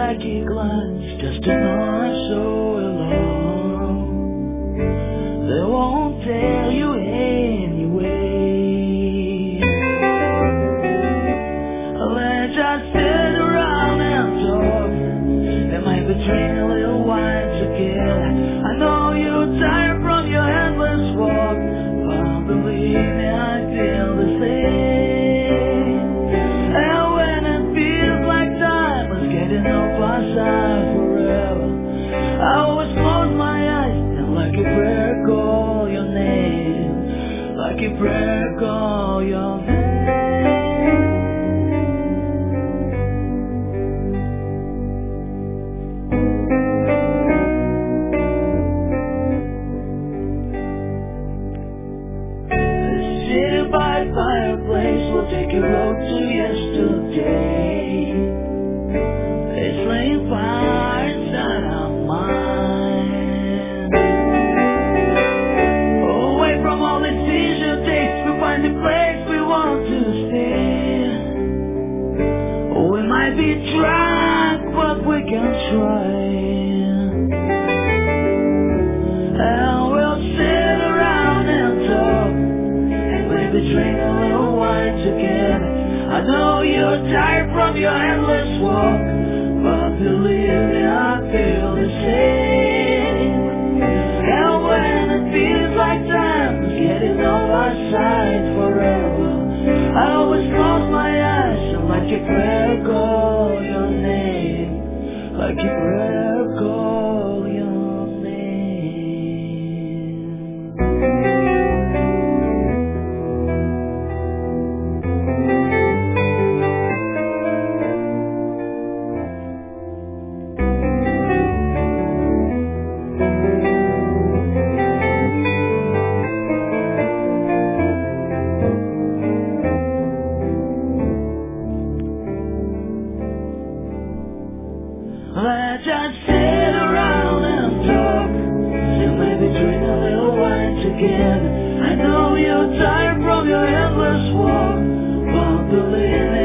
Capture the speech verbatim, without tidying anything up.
psychic lines just to know I'm so alone. They won't tell you anyway. Let's just sit around and talk. They might be drinking a little wine together. I know you're tired from your endless walk, but believe me, I feel the same. And when it feels like time is getting off our side forever, I always close my eyes and like a prayer call your name, like a prayer call your name. By fireplace, we'll take a road to yesterday. It's laying fire inside our mind. Away from all these seizure days, we find the place we want to stay. We might be drunk, but we can try. And we'll sit around and talk. Maybe drink a little wine together. I know you're tired from your endless walk, but believe me, I feel the same. And when it feels like time is getting off our side forever, I always close my eyes and like a prayer call your name, like a prayer call your name. Let's just sit around and talk. And maybe drink a little wine together. I know you're tired from your endless walk, but believe me,